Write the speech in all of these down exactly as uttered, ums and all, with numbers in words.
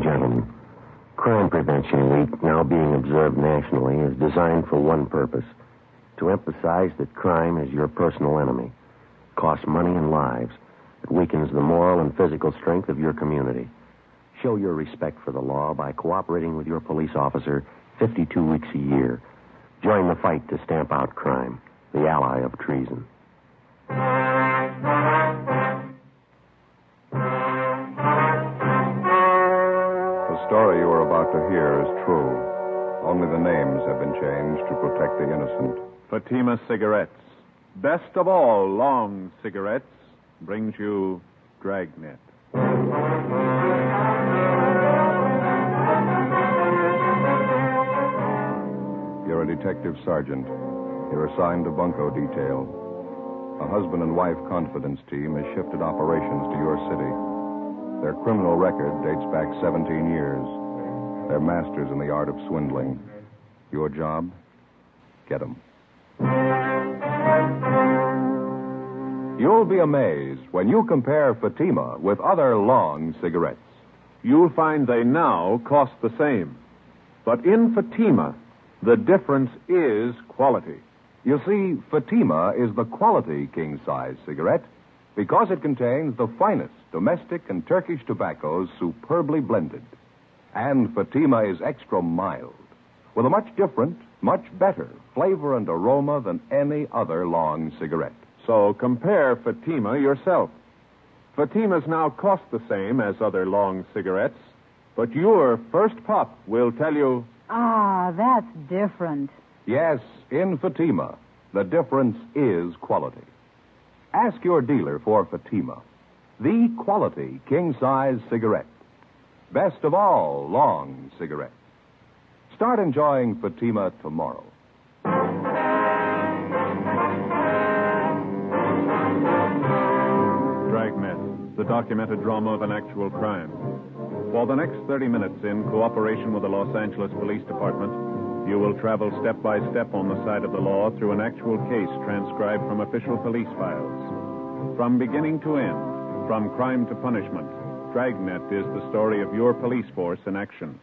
gentlemen, Crime Prevention Week, now being observed nationally, is designed for one purpose: to emphasize that crime is your personal enemy. It costs money and lives. It weakens the moral and physical strength of your community. Show your respect for the law by cooperating with your police officer fifty-two weeks a year. Join the fight to stamp out crime, the ally of treason. The story you are about to hear is true. Only the names have been changed to protect the innocent. Fatima Cigarettes, best of all long cigarettes, brings you Dragnet. You're a detective sergeant. You're assigned to bunco detail. A husband and wife confidence team has shifted operations to your city. Their criminal record dates back seventeen years. They're masters in the art of swindling. Your job? Get them. You'll be amazed when you compare Fatima with other long cigarettes. You'll find they now cost the same. But in Fatima, the difference is quality. You see, Fatima is the quality king-size cigarette because it contains the finest domestic and Turkish tobaccos superbly blended. And Fatima is extra mild, with a much different, much better flavor and aroma than any other long cigarette. So compare Fatima yourself. Fatimas now cost the same as other long cigarettes, but your first puff will tell you... Ah, that's different. Yes, in Fatima, the difference is quality. Ask your dealer for Fatima, the quality king-size cigarette. Best of all long cigarettes. Start enjoying Fatima tomorrow. Dragnet, the documented drama of an actual crime. For the next thirty minutes, in cooperation with the Los Angeles Police Department, you will travel step by step on the side of the law through an actual case transcribed from official police files. From beginning to end, from crime to punishment, Dragnet is the story of your police force in action.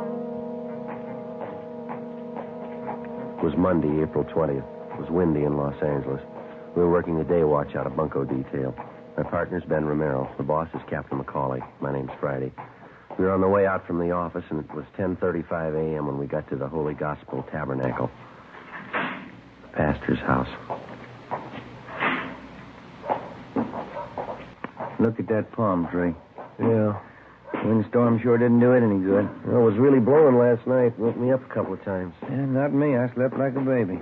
It was Monday, April twentieth. It was windy in Los Angeles. We were working the day watch out of bunco detail. My partner's Ben Romero. The boss is Captain McCauley. My name's Friday. We were on the way out from the office, and it was ten thirty-five a.m. when we got to the Holy Gospel Tabernacle, the pastor's house. Look at that palm tree. Yeah. Windstorm sure didn't do it any good. Well, it was really blowing last night. Woke me up a couple of times. Yeah, not me. I slept like a baby.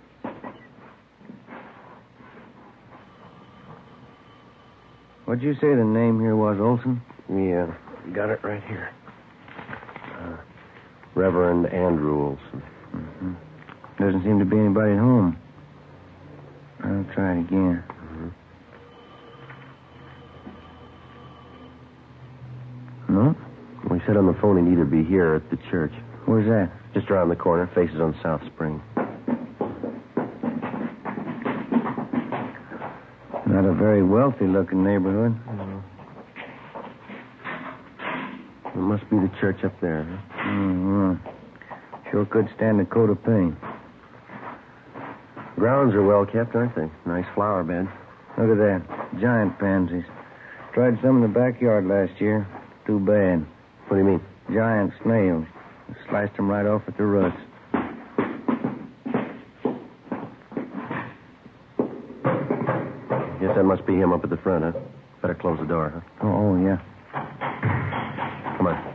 What'd you say the name here was, Olson? Yeah, got it right here. Uh, Reverend Andrew Olson. Mm-hmm. Doesn't seem to be anybody at home. I'll try it again. Mm-hmm. No? We said on the phone he'd either be here or at the church. Where's that? Just around the corner, faces on South Spring. Not a very wealthy-looking neighborhood. Mm-hmm. It must be the church up there, huh? Mm-hmm. Sure could stand a coat of paint. Grounds are well kept, aren't they? Nice flower bed. Look at that. Giant pansies. Tried some in the backyard last year. Too bad. What do you mean? Giant snails. Sliced them right off at the roots. Guess that must be him up at the front, huh? Better close the door, huh? Oh, oh yeah. Come on.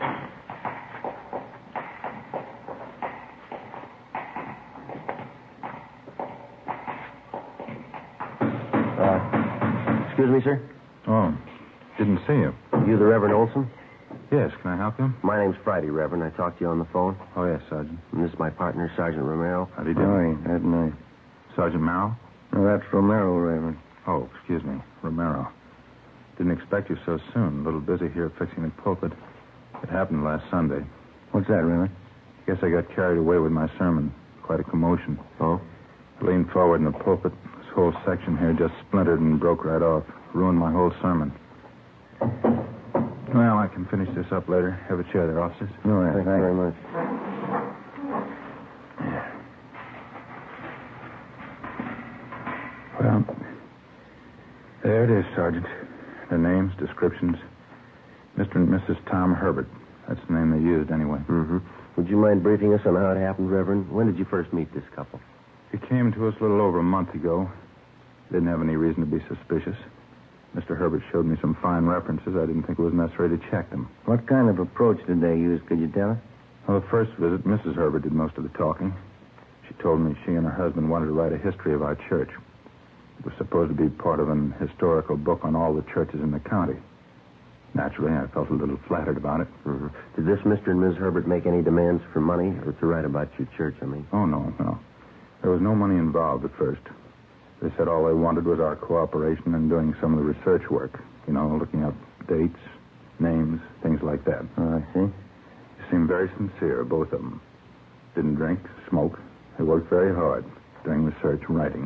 Uh, excuse me, sir? Oh, didn't see you. You the Reverend Olson? Yes, can I help you? My name's Friday, Reverend. I talked to you on the phone. Oh, yes, Sergeant. And this is my partner, Sergeant Romero. How do you do? Oh, ain't that nice. Sergeant Merrill? No, that's Romero, Reverend. Oh, excuse me, Romero. Didn't expect you so soon. A little busy here fixing the pulpit. It happened last Sunday. What's that, Reverend? Guess I got carried away with my sermon. Quite a commotion. Oh? I leaned forward in the pulpit. This whole section here just splintered and broke right off. Ruined my whole sermon. Well, I can finish this up later. Have a chair there, officers. All right, Thanks very much. Well, there it is, Sergeant. Their names, descriptions. Mister and Missus Tom Herbert. That's the name they used, anyway. Mm-hmm. Would you mind briefing us on how it happened, Reverend? When did you first meet this couple? He came to us a little over a month ago. Didn't have any reason to be suspicious. Mister Herbert showed me some fine references. I didn't think it was necessary to check them. What kind of approach did they use? Could you tell us? Well, the first visit, Missus Herbert did most of the talking. She told me she and her husband wanted to write a history of our church. It was supposed to be part of an historical book on all the churches in the county. Naturally, I felt a little flattered about it. Mm-hmm. Did this Mister and Miz Herbert make any demands for money or to write about your church, I mean? Oh, no, no. There was no money involved at first. They said all they wanted was our cooperation in doing some of the research work. You know, looking up dates, names, things like that. Oh, I see. They seemed very sincere, both of them. Didn't drink, smoke. They worked very hard, doing research and writing.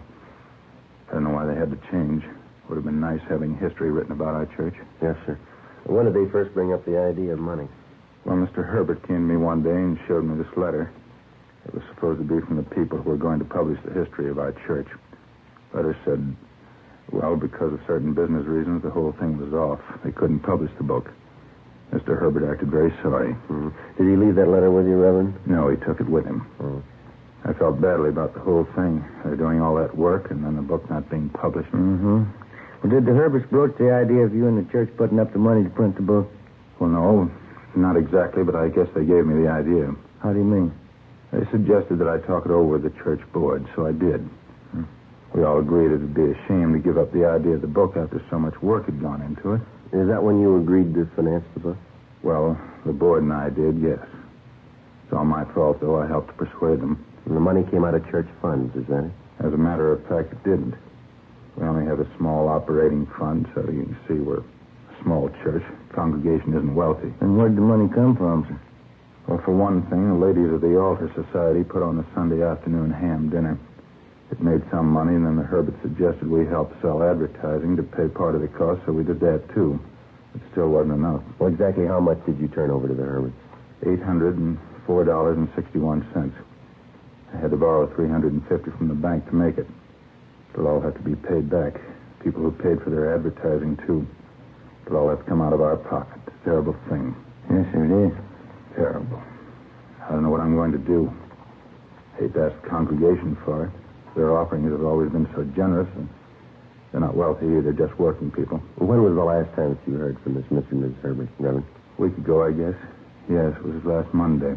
I don't know why they had to change. Would have been nice having history written about our church. Yes, sir. When did they first bring up the idea of money? Well, Mister Herbert came to me one day and showed me this letter. It was supposed to be from the people who were going to publish the history of our church. The letter said, well, because of certain business reasons, the whole thing was off. They couldn't publish the book. Mister Herbert acted very sorry. Mm-hmm. Did he leave that letter with you, Reverend? No, he took it with him. Mm. I felt badly about the whole thing. They're doing all that work and then the book not being published. Mm-hmm. Well, did the Herberts broach the idea of you and the church putting up the money to print the book? Well, no, not exactly, but I guess they gave me the idea. How do you mean? They suggested that I talk it over with the church board, so I did. Hmm. We all agreed it would be a shame to give up the idea of the book after so much work had gone into it. Is that when you agreed to finance the book? Well, the board and I did, yes. It's all my fault, though. I helped to persuade them. And the money came out of church funds, is that it? As a matter of fact, it didn't. We only have a small operating fund, so you can see we're a small church. The congregation isn't wealthy. And where'd the money come from, sir? Well, for one thing, the ladies of the Altar Society put on a Sunday afternoon ham dinner. It made some money, and then the Herberts suggested we help sell advertising to pay part of the cost, so we did that, too. It still wasn't enough. Well, exactly how much did you turn over to the Herberts? eight hundred four dollars and sixty-one cents. I had to borrow three hundred fifty dollars from the bank to make it. It'll all have to be paid back. People who paid for their advertising, too. It'll all have to come out of our pocket. It's a terrible thing. Yes, sir, it is. Terrible. I don't know what I'm going to do. Hate to ask the congregation for it. Their offerings have always been so generous, and they're not wealthy either, just working people. When was the last time that you heard from this Mister and Missus Herbert, Reverend? A week ago, I guess. Yes, it was last Monday.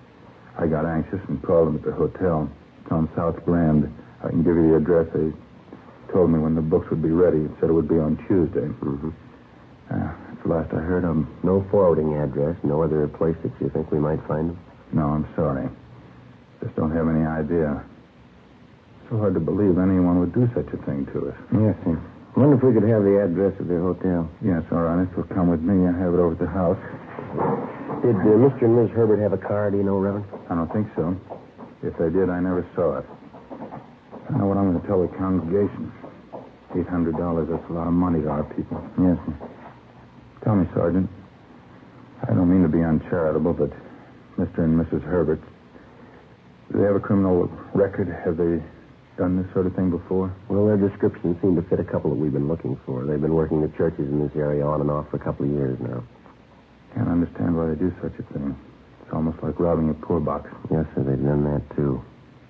I got anxious and called them at the hotel. It's on South Grand. I can give you the address. They told me when the books would be ready. It said it would be on Tuesday. Mm-hmm. Uh, that's the last I heard of them. No forwarding address, no other place that you think we might find them? No, I'm sorry. Just don't have any idea. It's so hard to believe anyone would do such a thing to us. Yes, sir. I wonder if we could have the address of their hotel. Yes, all right. If you'll come with me, I'll have it over at the house. Did uh, Mister and Miz Herbert have a car, do you know, Reverend? I don't think so. If they did, I never saw it. I know what I'm going to tell the congregation. eight hundred dollars, that's a lot of money to our people. Yes, sir. Tell me, Sergeant. I don't mean to be uncharitable, but Mister and Missus Herbert, do they have a criminal record? Have they done this sort of thing before? Well, their descriptions seem to fit a couple that we've been looking for. They've been working at churches in this area on and off for a couple of years now. Can't understand why they do such a thing. It's almost like robbing a poor box. Yes, sir, they've done that, too.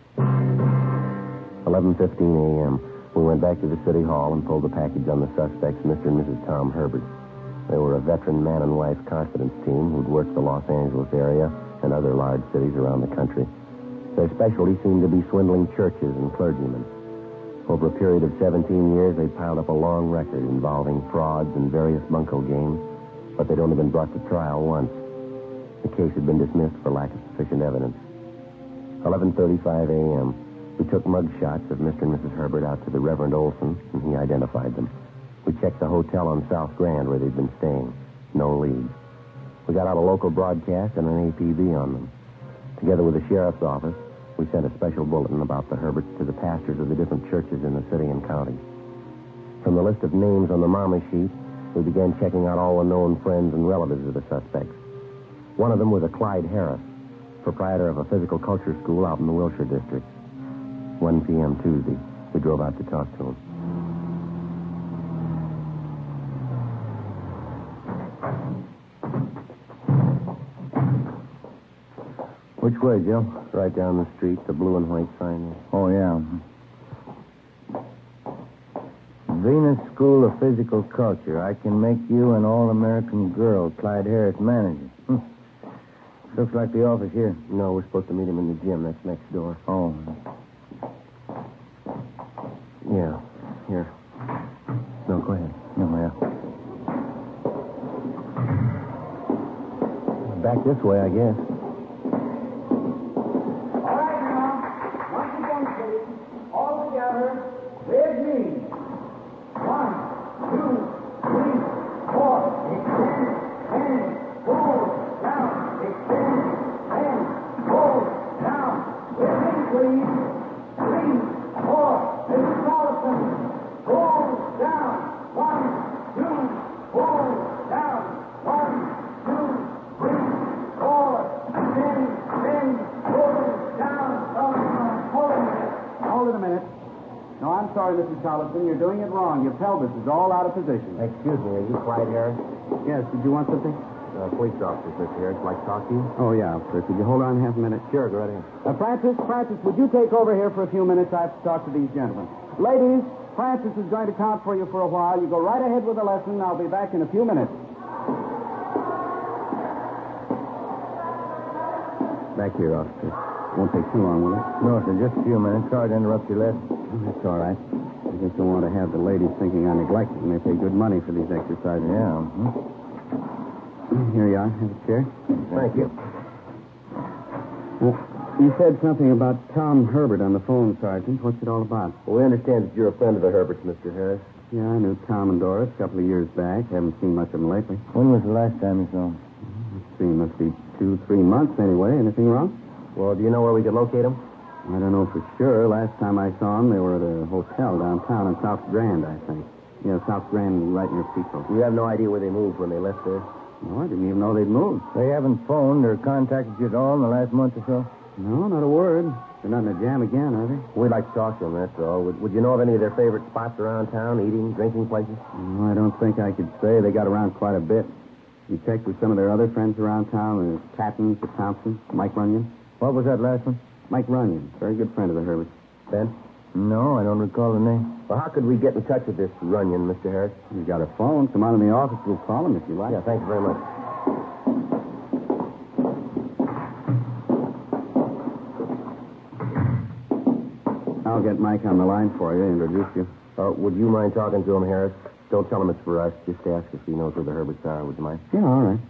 eleven fifteen a.m. We went back to the city hall and pulled the package on the suspects, Mister and Missus Tom Herbert. They were a veteran man and wife confidence team who'd worked the Los Angeles area and other large cities around the country. Their specialty seemed to be swindling churches and clergymen. Over a period of seventeen years, they piled up a long record involving frauds and various bunco games, but they'd only been brought to trial once. The case had been dismissed for lack of sufficient evidence. eleven thirty-five a.m. We took mug shots of Mister and Missus Herbert out to the Reverend Olson, and he identified them. We checked the hotel on South Grand where they'd been staying. No leads. We got out a local broadcast and an A P B on them. Together with the sheriff's office, we sent a special bulletin about the Herberts to the pastors of the different churches in the city and county. From the list of names on the mama sheet, We began checking out all the known friends and relatives of the suspects. One of them was a Clyde Harris, proprietor of a physical culture school out in the Wilshire district. one p.m. Tuesday, we drove out to talk to him. Which way, Joe? Right down the street, the blue and white sign. Oh, yeah. Venus School of Physical Culture. I can make you an all-American girl, Clyde Harris, manager. Hm. Looks like the office here. No, we're supposed to meet him in the gym. That's next door. Oh. Yeah, here. No, go ahead. No, yeah. Back this way, I guess. All right, now. Once again, please. All together. With me. One, two, three, four. Extend, ten, forward, down. Extend, ten, forward, down. With me, please. Three, four. Missus Allison. Forward, down. One, two, forward, down. One, two, three, four. Ten, ten, forward, down. Hold it a minute. Hold it a minute. No, I'm sorry, Missus Collison. You're doing it wrong. Your pelvis is all out of position. Excuse me, are you Clyde Harris? Yes, did you want something? Uh, police officer, Mister Harris. Like to talk to you? Oh, yeah, sir. Could you hold on half a minute? Sure, go right ahead. Uh, Francis, Francis, would you take over here for a few minutes? I have to talk to these gentlemen. Ladies, Francis is going to count for you for a while. You go right ahead with the lesson. I'll be back in a few minutes. Back here, officer. Won't take too long, will it? No, sir, just a few minutes. Sorry to interrupt your lesson. Oh, that's all right. I just don't want to have the ladies thinking I neglect them. They pay good money for these exercises. Yeah. mhm. Here you are. Have a chair. Thank you. Well, you said something about Tom Herbert on the phone, Sergeant. What's it all about? Well, we understand that you're a friend of the Herberts, Mister Harris. Yeah, I knew Tom and Doris a couple of years back. Haven't seen much of them lately. When was the last time you saw him? Let's see, must be two, three months anyway. Anything wrong? Well, do you know where we could locate him? I don't know for sure. Last time I saw them, they were at a hotel downtown in South Grand, I think. Yeah, South Grand, right near Pico. You have no idea where they moved when they left there? No, I didn't even know they'd moved. They haven't phoned or contacted you at all in the last month or so? No, not a word. They're not in a jam again, are they? We'd like to talk to them, that's all. Would, would you know of any of their favorite spots around town, eating, drinking places? No, I don't think I could say. They got around quite a bit. You checked with some of their other friends around town, uh, Patton, Thompson, Mike Runyon? What was that last one? Mike Runyon, very good friend of the Herberts. Ben? No, I don't recall the name. Well, how could we get in touch with this Runyon, Mister Harris? He's got a phone. Come out in the office. We'll call him if you like. Yeah, thank you very much. I'll get Mike on the line for you, introduce you. Uh, would you mind talking to him, Harris? Don't tell him it's for us. Just ask if he knows where the Herberts are. Would you mind? Yeah, all right.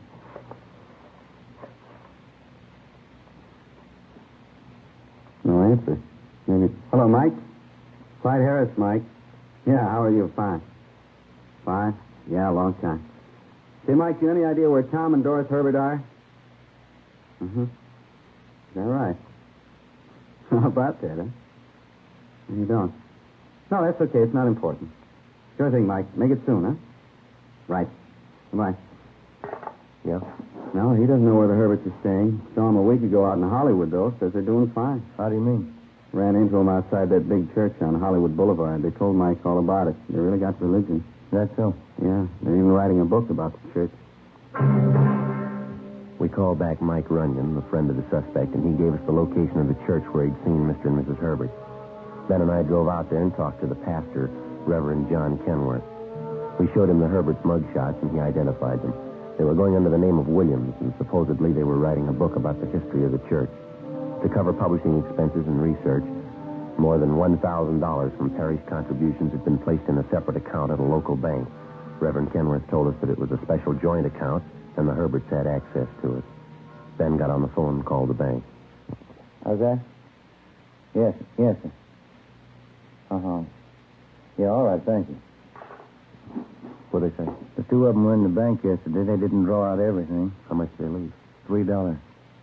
No answer. Maybe. Hello, Mike. Clyde Harris, Mike. Yeah, how are you? Fine. Fine? Yeah, a long time. Say, Mike, you any idea where Tom and Doris Herbert are? Mm-hmm. Is that right? How about that, huh? You don't. No, that's okay. It's not important. Sure thing, Mike. Make it soon, huh? Right. Goodbye. Yeah? No, he doesn't know where the Herberts are staying. Saw him a week ago out in Hollywood, though. Says they're doing fine. How do you mean? Ran into him outside that big church on Hollywood Boulevard. They told Mike all about it. They really got religion. That's so. Yeah, they're even writing a book about the church. We called back Mike Runyon, the friend of the suspect, and he gave us the location of the church where he'd seen Mister and Missus Herbert. Ben and I drove out there and talked to the pastor, Reverend John Kenworth. We showed him the Herberts' mugshots, and he identified them. They were going under the name of Williams, and supposedly they were writing a book about the history of the church. To cover publishing expenses and research, more than one thousand dollars from parish contributions had been placed in a separate account at a local bank. Reverend Kenworth told us that it was a special joint account, and the Herberts had access to it. Ben got on the phone and called the bank. How's that? Yes, yes, sir. Uh-huh. Yeah, all right, thank you. What'd they say? The two of them were in the bank yesterday. They didn't draw out everything. How much did they leave? Three dollars.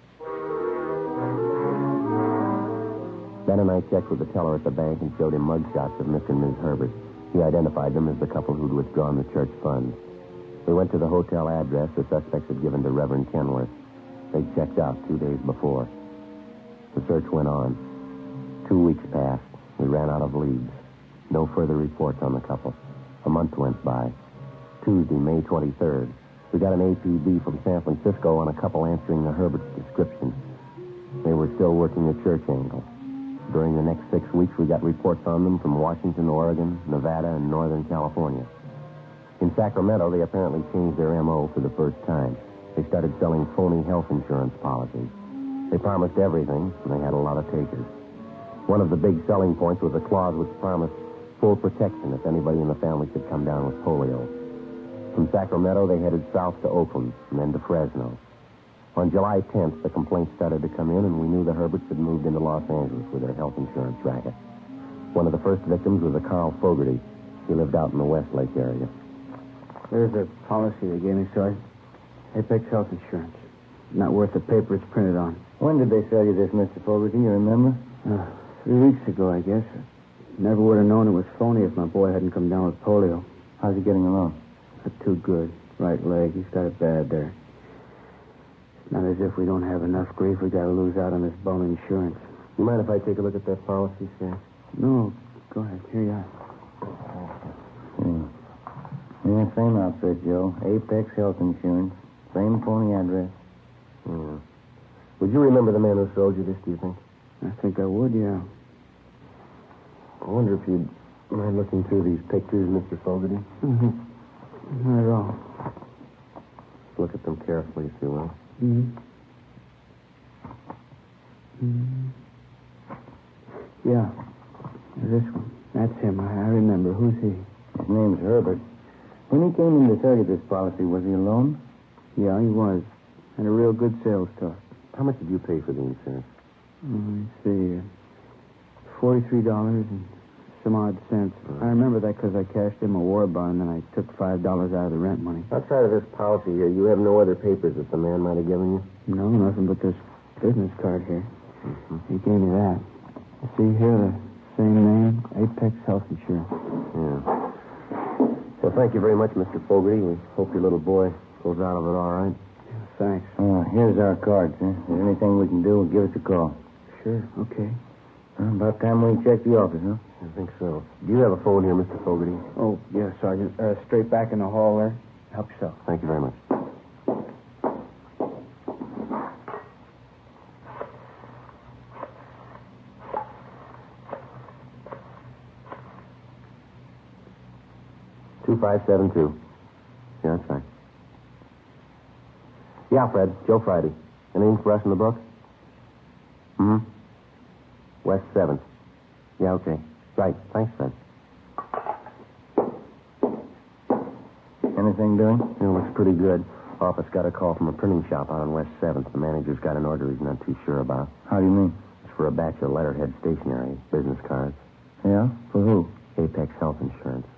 Ben and I checked with the teller at the bank and showed him mugshots of Mister and Missus Herbert. He identified them as the couple who'd withdrawn the church funds. We went to the hotel address the suspects had given to Reverend Kenworth. They'd checked out two days before. The search went on. Two weeks passed. We ran out of leads. No further reports on the couple. A month went by. Tuesday, May twenty-third, we got an A P B from San Francisco on a couple answering the Herbert's description. They were still working the church angle. During the next six weeks, we got reports on them from Washington, Oregon, Nevada, and Northern California. In Sacramento, they apparently changed their M O for the first time. They started selling phony health insurance policies. They promised everything, and they had a lot of takers. One of the big selling points was a clause which promised full protection if anybody in the family should come down with polio. From Sacramento, they headed south to Oakland and then to Fresno. On July tenth, the complaints started to come in, and we knew the Herberts had moved into Los Angeles with their health insurance racket. One of the first victims was a Carl Fogarty. He lived out in the Westlake area. There's a policy they gave me, Sergeant. Apex Health Insurance. Not worth the paper it's printed on. When did they sell you this, Mister Fogarty? You remember? Uh, three weeks ago, I guess. Never would have known it was phony if my boy hadn't come down with polio. How's he getting along? Not too good. Right leg. He started bad there. It's not as if we don't have enough grief. We got to lose out on this bum insurance. You mind if I take a look at that policy, sir? No. Go ahead. Here you are. Hmm. Yeah, same outfit, Joe. Apex Health Insurance. Same phony address. Yeah. Would you remember the man who sold you this, do you think? I think I would, yeah. I wonder if you'd mind looking through these pictures, Mister Fogarty. Mm-hmm. Not at all. Look at them carefully, if you will. Mm-hmm. Mm-hmm. Yeah. This one. That's him. I, I remember. Who's he? His name's Herbert. When he came in to sell you this policy, was he alone? Yeah, he was. Had a real good sales talk. How much did you pay for the insurance? Mm, let's see. Uh, forty-three dollars and some odd cents. Uh, I remember that because I cashed in my war bond, and then I took five dollars out of the rent money. Outside of this policy here, you have no other papers that the man might have given you? No, nothing but this business card here. Mm-hmm. He gave me that. You see here, the same name, Apex Health Insurance. Yeah. Well, thank you very much, Mister Fogarty. We hope your little boy goes out of it all right. Yeah, thanks. Oh, here's our cards, huh? If there's anything we can do, give us a call. Sure, okay. Well, about time we check the office, huh? I think so. Do you have a phone here, Mister Fogarty? Oh, yes, Sergeant. Uh, straight back in the hall there. Help yourself. Thank you very much. Two five seven two. Yeah, that's right. Yeah, Fred. Joe Friday. Anything for us in the book? Hmm? West seventh. Yeah, okay. Right. Thanks, Fred. Anything doing? It looks pretty good. Office got a call from a printing shop out on West seventh. The manager's got an order he's not too sure about. How do you mean? It's for a batch of letterhead stationery, business cards. Yeah? For who? Apex Health Insurance.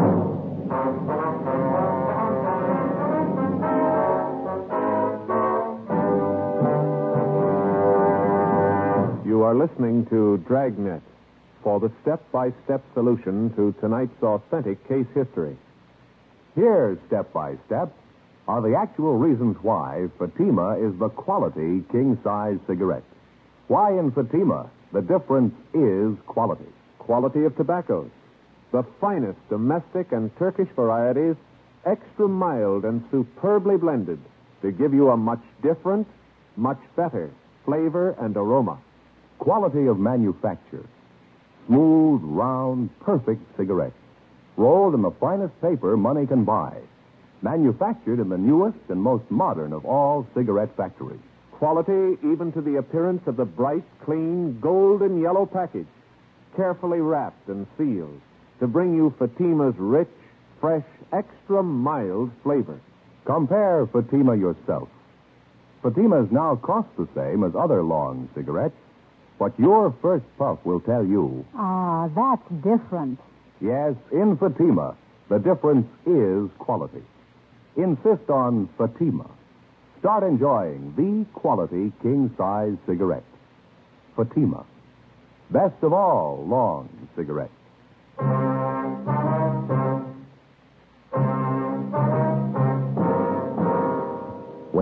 You are listening to Dragnet for the step-by-step solution to tonight's authentic case history. Here, step by step, are the actual reasons why Fatima is the quality king-size cigarette. Why in Fatima the difference is quality. Quality of tobaccos. The finest domestic and Turkish varieties, extra mild and superbly blended to give you a much different, much better flavor and aroma. Quality of manufacture. Smooth, round, perfect cigarettes. Rolled in the finest paper money can buy. Manufactured in the newest and most modern of all cigarette factories. Quality even to the appearance of the bright, clean, golden yellow package. Carefully wrapped and sealed to bring you Fatima's rich, fresh, extra mild flavor. Compare Fatima yourself. Fatimas now cost the same as other long cigarettes. What your first puff will tell you. Ah, that's different. Yes, in Fatima, the difference is quality. Insist on Fatima. Start enjoying the quality king-size cigarette. Fatima. Best of all long cigarettes.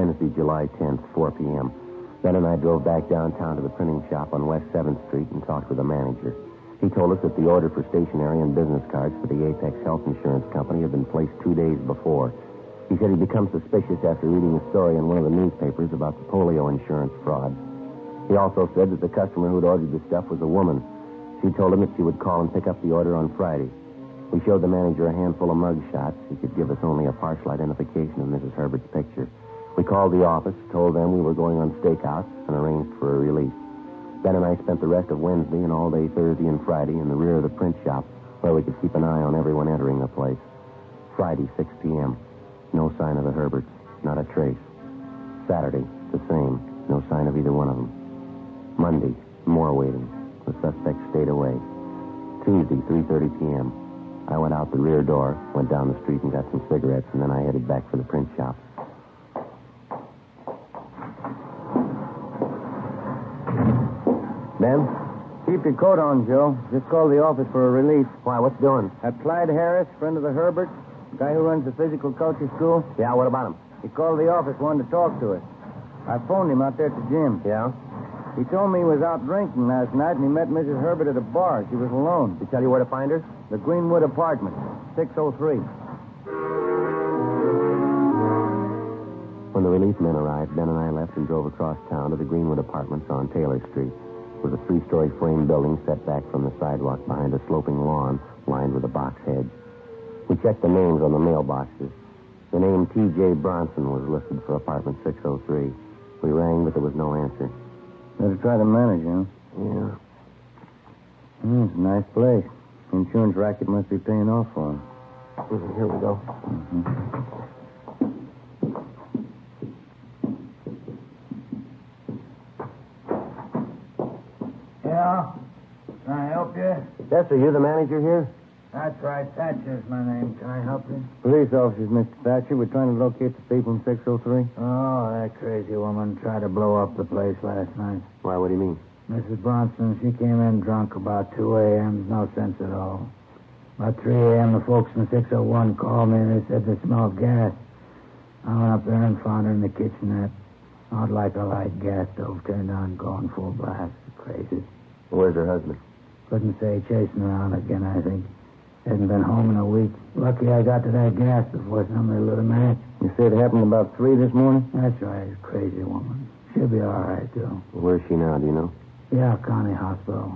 Wednesday, July tenth, four p.m. Ben and I drove back downtown to the printing shop on West seventh Street and talked with the manager. He told us that the order for stationery and business cards for the Apex Health Insurance Company had been placed two days before. He said he'd become suspicious after reading a story in one of the newspapers about the polio insurance fraud. He also said that the customer who'd ordered the stuff was a woman. She told him that she would call and pick up the order on Friday. We showed the manager a handful of mug shots. He could give us only a partial identification of Missus Herbert's picture. We called the office, told them we were going on stakeouts, and arranged for a release. Ben and I spent the rest of Wednesday and all day Thursday and Friday in the rear of the print shop where we could keep an eye on everyone entering the place. Friday, six p.m. No sign of the Herberts. Not a trace. Saturday, the same. No sign of either one of them. Monday, more waiting. The suspect stayed away. Tuesday, three thirty p.m. I went out the rear door, went down the street and got some cigarettes, and then I headed back for the print shop. Ben? Keep your coat on, Joe. Just called the office for a release. Why, what's doing? That Clyde Harris, friend of the Herberts, guy who runs the physical culture school. Yeah, what about him? He called the office, wanted to talk to us. I phoned him out there at the gym. Yeah? He told me he was out drinking last night and he met Missus Herbert at a bar. She was alone. Did he tell you where to find her? The Greenwood apartment, six oh three. When the relief men arrived, Ben and I left and drove across town to the Greenwood apartments on Taylor Street. It was a three-story frame building set back from the sidewalk behind a sloping lawn lined with a box hedge. We checked the names on the mailboxes. The name T J Bronson was listed for apartment six oh three. We rang, but there was no answer. Better try the manager, huh? Yeah. Mm, it's a nice place. The insurance racket must be paying off for him. Here we go. Mm-hmm. Yeah? Can I help you? Yes, are you the manager here? That's right. Thatcher's my name. Can I help you? Police officers, Mister Thatcher. We're trying to locate the people in six oh three. Oh, that crazy woman tried to blow up the place last night. Why, what do you mean? Missus Bronson, she came in drunk about two a.m. No sense at all. About three a.m., the folks in six oh one called me and they said they smelled gas. I went up there and found her in the kitchenette. Out like a light gas stove turned on, going full blast. Crazy. Where's her husband? Couldn't say, chasing around again, I think. Hasn't been home in a week. Lucky I got to that gas before somebody lit a match. You say it happened about three this morning? That's right. Crazy woman. She'll be all right, too. Where's she now, do you know? Yeah, County Hospital.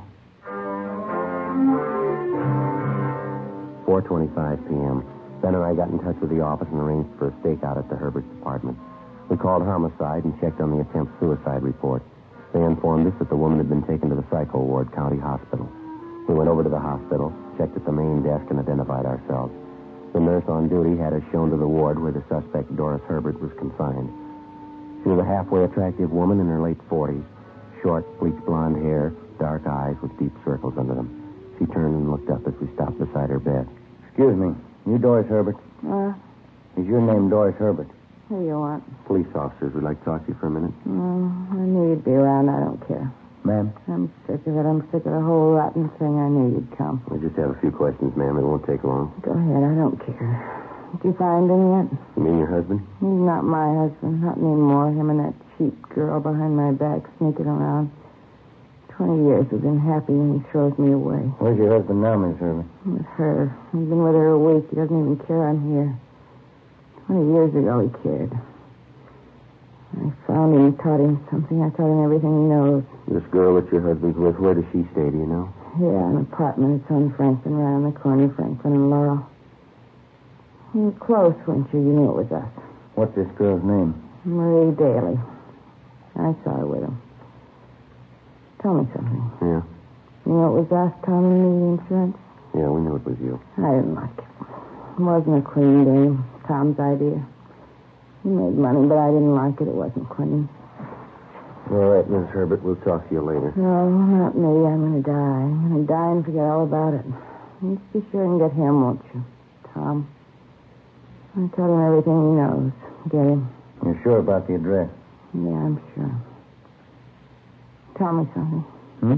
four twenty-five p.m. Ben and I got in touch with the office and arranged for a stakeout at the Herberts apartment. We called homicide and checked on the attempt suicide report. They informed us that the woman had been taken to the psycho ward, County Hospital. We went over to the hospital, checked at the main desk, and identified ourselves. The nurse on duty had us shown to the ward where the suspect, Doris Herbert, was confined. She was a halfway attractive woman in her late forties. Short, bleach blonde hair, dark eyes with deep circles under them. She turned and looked up as we stopped beside her bed. Excuse me. You Doris Herbert? Uh, Is your name Doris Herbert? who do you want? Police officers would like to talk to you for a minute. Mm, I knew you'd be around. I don't care. Ma'am? I'm sick of it. I'm sick of the whole rotten thing. I knew you'd come. I just have a few questions, ma'am. It won't take long. Go ahead. I don't care. Did you find him yet? You mean your husband? He's not my husband. Not anymore. Him and that cheap girl behind my back sneaking around. Twenty years we've been happy and he throws me away. Where's your husband now, Miss Herbert? With her. He's been with her a week. He doesn't even care I'm here. Twenty years ago he cared. I found him, taught him something. I taught him everything he knows. This girl that your husband's with, where does she stay, do you know? Yeah, an apartment. It's on Franklin, right on the corner of Franklin and Laurel. You were close, weren't you? You knew it was us. What's this girl's name? Marie Daly. I saw her with him. Tell me something. Yeah. You know it was us, Tom and me, the insurance? Yeah, we knew it was you. I didn't like it. It wasn't a clean game. Tom's idea. He made money, but I didn't like it. It wasn't clean. All right, Miss Herbert, we'll talk to you later. No, not me. I'm going to die. I'm going to die and forget all about it. You just be sure and get him, won't you, Tom? I tell him everything he knows. Get him. You're sure about the address? Yeah, I'm sure. Tell me something. Hmm?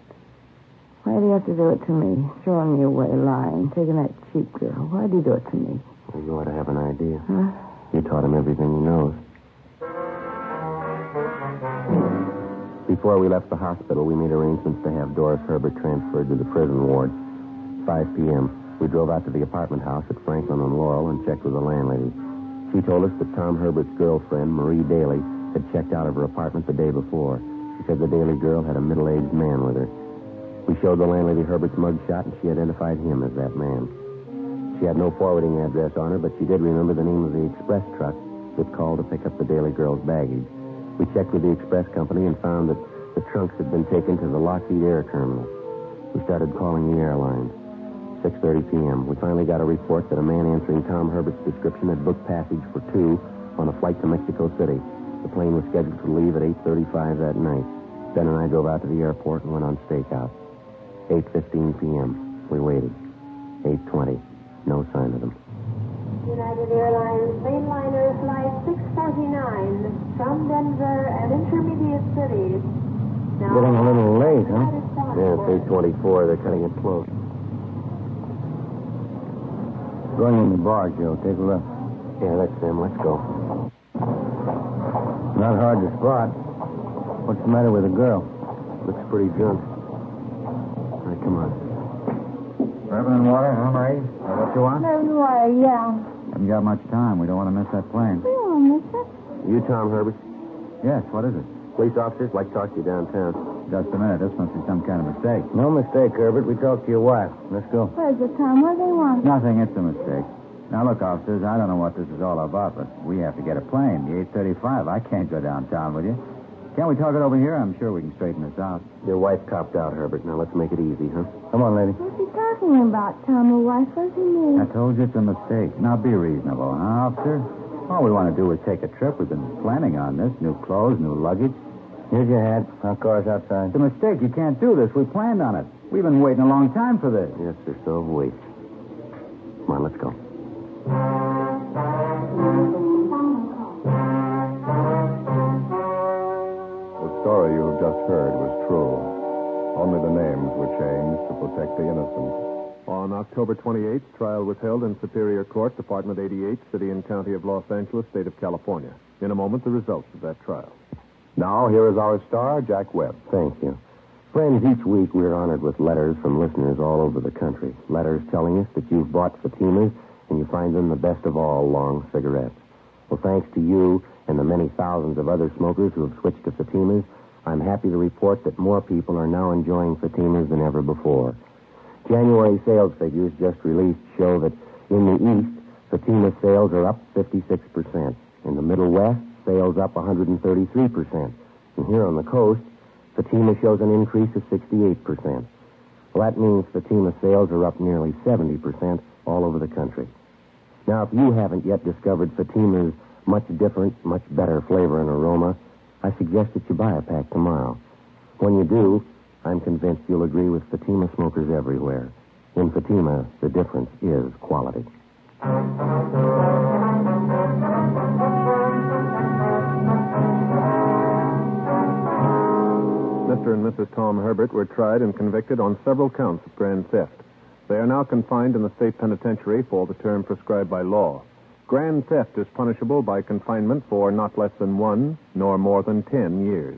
Why do you have to do it to me? Throwing me away, lying, taking that cheap girl. Why do you do it to me? Well, you ought to have an idea. Huh? You taught him everything he knows. Before we left the hospital, we made arrangements to have Doris Herbert transferred to the prison ward. five p.m. We drove out to the apartment house at Franklin and Laurel and checked with the landlady. She told us that Tom Herbert's girlfriend, Marie Daly, had checked out of her apartment the day before. She said the Daly girl had a middle-aged man with her. We showed the landlady Herbert's mugshot, and she identified him as that man. She had no forwarding address on her, but she did remember the name of the express truck that called to pick up the Daly girl's baggage. We checked with the express company and found that the trunks had been taken to the Lockheed Air Terminal. We started calling the airlines. six thirty p.m. We finally got a report that a man answering Tom Herbert's description had booked passage for two on a flight to Mexico City. The plane was scheduled to leave at eight thirty-five that night. Ben and I drove out to the airport and went on stakeout. eight fifteen p.m. We waited. eight twenty. No sign of them. United Airlines Mainliner Flight six forty-nine from Denver and intermediate cities. Now, getting a little late, huh? Yeah, it's eight twenty-four. They're cutting it close. Going in the bar, Joe. Take a look. Yeah, that's them. Let's go. Not hard to spot. What's the matter with the girl? Looks pretty drunk. All right, come on. Bourbon and water, huh, Marie? Is that what you want? There's water, yeah. Haven't got much time. We don't want to miss that plane. We won't miss it. You Tom Herbert? Yes, what is it? Police officers like to talk to you downtown. Just a minute. This must be some kind of mistake. No mistake, Herbert. We talked to your wife. Let's go. Where's it, Tom? What do they want? Nothing. It's a mistake. Now, look, officers, I don't know what this is all about, but we have to get a plane. The eight thirty-five. I can't go downtown with you. Can't we talk it over here? I'm sure we can straighten this out. Your wife copped out, Herbert. Now, let's make it easy, huh? Come on, lady. What's he talking about, Tom? A wife? What does he mean? I told you it's a mistake. Now, be reasonable, huh, officer? All we want to do is take a trip. We've been planning on this. New clothes, new luggage. Here's your hat. Our car's outside. It's a mistake. You can't do this. We planned on it. We've been waiting a long time for this. Yes, sir. So have we. Come on, let's go. The story you have just heard was true. Only the names were changed to protect the innocent. On October twenty-eighth, trial was held in Superior Court, Department eighty-eight, City and County of Los Angeles, State of California. In a moment, the results of that trial. Now, here is our star, Jack Webb. Thank you. Friends, each week we're honored with letters from listeners all over the country. Letters telling us that you've bought Fatimas and you find them the best of all long cigarettes. Well, thanks to you and the many thousands of other smokers who have switched to Fatimas, I'm happy to report that more people are now enjoying Fatimas than ever before. January sales figures just released show that in the East, Fatima sales are up fifty-six percent. In the Middle West, sales up one hundred thirty-three percent. And here on the coast, Fatima shows an increase of sixty-eight percent. Well, that means Fatima sales are up nearly seventy percent all over the country. Now, if you haven't yet discovered Fatima's much different, much better flavor and aroma, I suggest that you buy a pack tomorrow. When you do, I'm convinced you'll agree with Fatima smokers everywhere. In Fatima, the difference is quality. Mister and Missus Tom Herbert were tried and convicted on several counts of grand theft. They are now confined in the state penitentiary for the term prescribed by law. Grand theft is punishable by confinement for not less than one, nor more than ten years.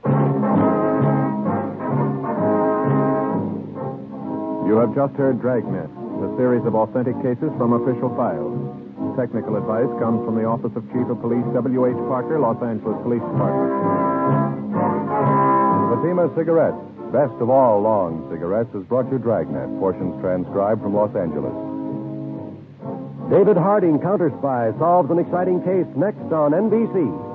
You have just heard Dragnet, a series of authentic cases from official files. Technical advice comes from the Office of Chief of Police W H Parker, Los Angeles Police Department. Fatima Cigarettes, best of all long cigarettes, has brought you Dragnet, portions transcribed from Los Angeles. David Harding, Counter Spy, solves an exciting case next on N B C.